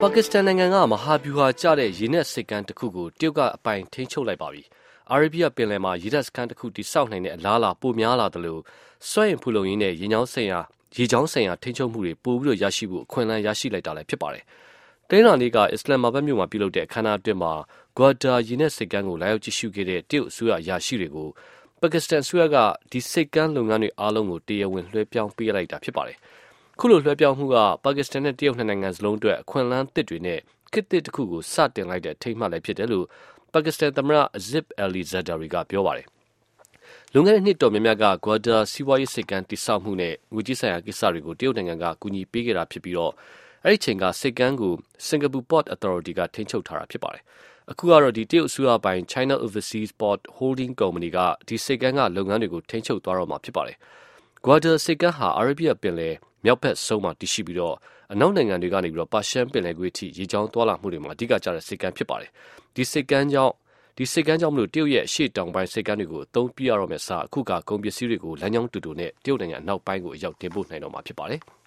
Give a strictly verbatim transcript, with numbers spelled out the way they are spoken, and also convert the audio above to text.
ပါကစ္စတန်နိုင်ငံကမဟာဗျူဟာကျတဲ့ရေနက်စစ်ကမ်းတစ်ခုကိုတရုတ်ကအပိုင်ထိန်းချုပ်လိုက်ပါပြီ။အာရေဗျပင်လယ်မှာရေတပ်စခန်းတစ်ခုတိစောက်နိုင်တဲ့အလားအလာပိုများလာတယ်လို့စွန့်ရင်ဖူလုံရင်းနဲ့ရေချောင်းဆိုင်ရာရေချောင်းဆိုင်ရာထိန်းချုပ်မှုတွေပိုပြီးတော့ရရှိဖို့အခွင့်အလမ်းရရှိလိုက်တာလည်းဖြစ်ပါတယ်။တင်းလာနေ့ကအစ္စလာမ်မာဘတ်မြို့မှာပြုလုပ်တဲ့အခမ်းအနားအတွင်းမှာဂွာဒါရေနက်စစ်ကမ်းကိုလာရောက်ကြည့်ရှုခဲ့တဲ့တရုတ်အစိုးရအရာရှိတွေကိုပါကစ္စတန်အစိုးရကဒီစစ်ကမ်းလုပ်ငန်းတွေအားလုံးကိုတရားဝင်လွှဲပြောင်းပေးလိုက်တာဖြစ်ပါတယ်။ခုလိုလွှဲပြောင်းမှုကပါကစ္စတန်နဲ့တရုတ်နှစ်နိုင်ငံစလုံးအတွက်အခွင့်အလမ်းသစ်တွေနဲ့ခေတ်သစ်တစ်ခုကိုစတင်လိုက်တဲ့အထိမ်းအမှတ်လည်းဖြစ်တယ်လို့ပါကစ္စတန်သမ္မတ Asif Ali Zardari ကပြောပါတယ်။လွန်ခဲ့တဲ့နှစ်တော်များများကဂွာဒါစီးပွားရေးစစ်ကမ်းတိစောက်မှုနဲ့ငွေကြေးဆိုင်ရာကိစ္စတွေကိုတရုတ်နိုင်ငံကကူညီပေးခဲ့တာဖြစ်ပြီးတော့အဲ့ဒီချိန်ကစစ်ကမ်းကို Singapore Port Authority ကထိန်းချုပ်ထားတာဖြစ်ပါတယ်။အခုကတော့ဒီတရုတ်အစိုးရပိုင် China Overseas Port Holding Company ကဒီစစ်ကမ်းကလုပ်ငန်းတွေကိုထိန်းချုပ်သွားတော့မှာဖြစ်ပါတယ်။ဂွာဒါစစ်ကမ်းဟာအာရေဗျပင်လယ်မြောက်ဘက်ဆုံးမှာတည်ရှိပြီးတော့အနောက်နိုင်ငံတွေကနေပြီးတော့ပါရှန်ပင်လယ်ကွေ့ထိရေကြောင်းသွားလာမှုတွေမှာအဓိကကျတဲ့စစ်ကမ်းဖြစ်ပါတယ်။ဒီစစ်ကမ်းကြောင့်ဒီစစ်ကမ်းကြောင့်မလို့တရုတ်ရဲ့အရှေ့တောင်ပိုင်းစစ်ကမ်းတွေကိုအသုံးပြရတော့မယ့်အစားအခုကကုန်ပစ္စည်းတွေကိုလမ်းကြောင်းတူတူနဲ့တရုတ်နိုင်ငံအနောက်ပိုင်းကိုအရောက်တင်ပို့နိုင်တော့မှာဖြစ်ပါတယ်။